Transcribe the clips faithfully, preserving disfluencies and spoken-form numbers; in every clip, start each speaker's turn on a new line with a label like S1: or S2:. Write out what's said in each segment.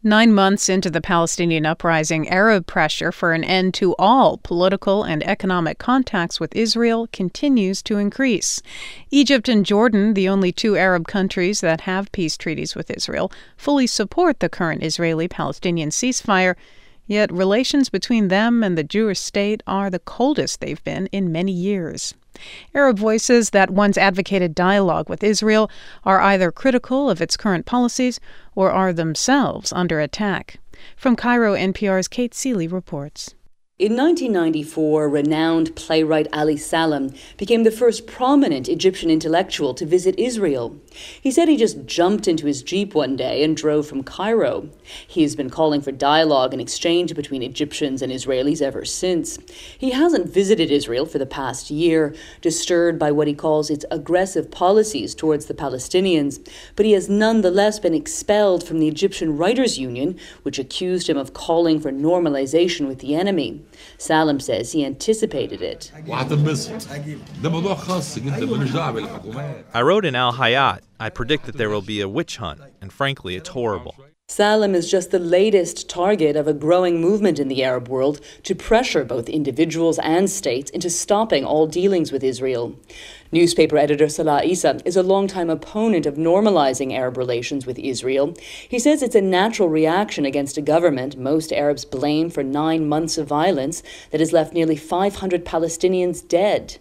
S1: Nine months into the Palestinian uprising, Arab pressure for an end to all political and economic contacts with Israel continues to increase. Egypt and Jordan, the only two Arab countries that have peace treaties with Israel, fully support the current Israeli-Palestinian ceasefire, yet relations between them and the Jewish state are the coldest they've been in many years. Arab voices that once advocated dialogue with Israel are either critical of its current policies or are themselves under attack. From Cairo, N P R's Kate Seeley reports.
S2: In nineteen ninety-four, renowned playwright Ali Salam became the first prominent Egyptian intellectual to visit Israel. He said he just jumped into his Jeep one day and drove from Cairo. He has been calling for dialogue and exchange between Egyptians and Israelis ever since. He hasn't visited Israel for the past year, disturbed by what he calls its aggressive policies towards the Palestinians, but he has nonetheless been expelled from the Egyptian Writers' Union, which accused him of calling for normalization with the enemy. Salam says he anticipated it.
S3: I
S4: wrote in Al Hayat, I predict that there will be a witch hunt, and frankly, it's horrible.
S2: Salam is just the latest target of a growing movement in the Arab world to pressure both individuals and states into stopping all dealings with Israel. Newspaper editor Salah Issa is a longtime opponent of normalizing Arab relations with Israel. He says it's a natural reaction against a government most Arabs blame for nine months of violence that has left nearly five hundred Palestinians dead.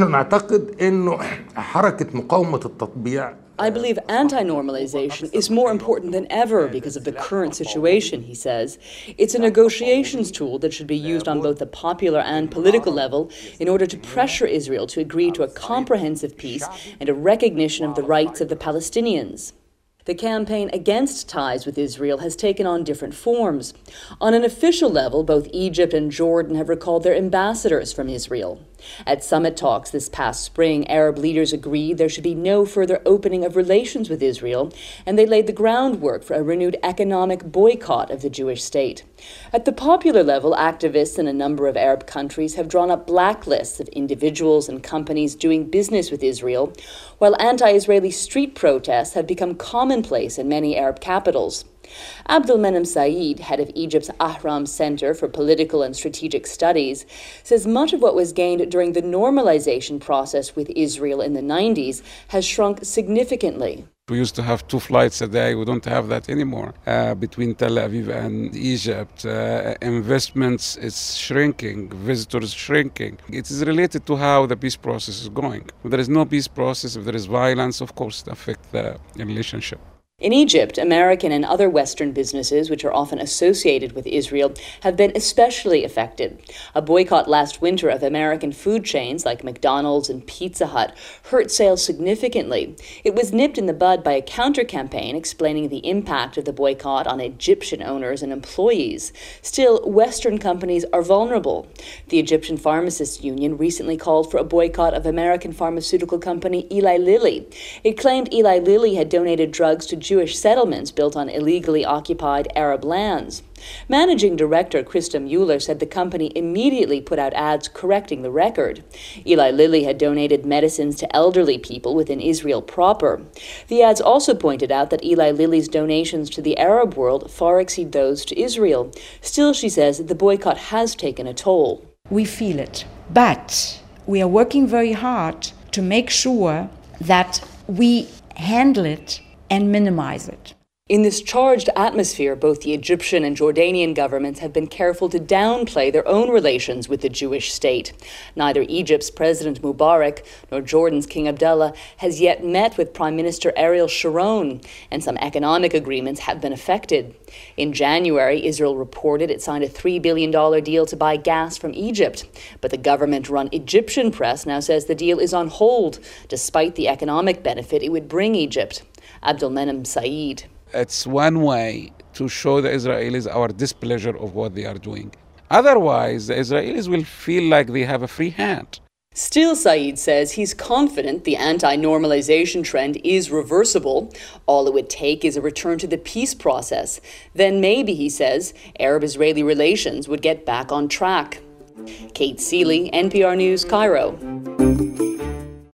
S2: I believe anti-normalization is more important than ever because of the current situation, he says. It's a negotiations tool that should be used on both the popular and political level in order to pressure Israel to agree to a comprehensive peace and a recognition of the rights of the Palestinians. The campaign against ties with Israel has taken on different forms. On an official level, both Egypt and Jordan have recalled their ambassadors from Israel. At summit talks this past spring, Arab leaders agreed there should be no further opening of relations with Israel, and they laid the groundwork for a renewed economic boycott of the Jewish state. At the popular level, activists in a number of Arab countries have drawn up blacklists of individuals and companies doing business with Israel, while anti-Israeli street protests have become commonplace in many Arab capitals. Abdulmenem Said, head of Egypt's Ahram Center for Political and Strategic Studies, says much of what was gained during the normalization process with Israel in the nineties has shrunk significantly.
S5: We used to have two flights a day. We don't have that anymore uh, between Tel Aviv and Egypt. Uh, investments is shrinking, visitors shrinking. It is related to how the peace process is going. If there is no peace process, if there is violence, of course, it affects the relationship.
S2: In Egypt, American and other Western businesses, which are often associated with Israel, have been especially affected. A boycott last winter of American food chains like McDonald's and Pizza Hut hurt sales significantly. It was nipped in the bud by a counter-campaign explaining the impact of the boycott on Egyptian owners and employees. Still, Western companies are vulnerable. The Egyptian Pharmacists Union recently called for a boycott of American pharmaceutical company Eli Lilly. It claimed Eli Lilly had donated drugs to Jewish settlements built on illegally occupied Arab lands. Managing director Krista Mueller said the company immediately put out ads correcting the record. Eli Lilly had donated medicines to elderly people within Israel proper. The ads also pointed out that Eli Lilly's donations to the Arab world far exceed those to Israel. Still, she says, the boycott has taken a toll.
S6: We feel it, but we are working very hard to make sure that we handle it and minimize it.
S2: In this charged atmosphere, both the Egyptian and Jordanian governments have been careful to downplay their own relations with the Jewish state. Neither Egypt's President Mubarak nor Jordan's King Abdullah has yet met with Prime Minister Ariel Sharon, and some economic agreements have been affected. In January, Israel reported it signed a three billion dollars deal to buy gas from Egypt, but the government-run Egyptian press now says the deal is on hold, despite the economic benefit it would bring Egypt. Abdulmenem Said.
S5: It's one way to show the Israelis our displeasure of what they are doing. Otherwise, the Israelis will feel like they have a free hand.
S2: Still, Said says he's confident the anti-normalization trend is reversible. All it would take is a return to the peace process. Then maybe, he says, Arab-Israeli relations would get back on track. Kate Seeley, N P R News, Cairo.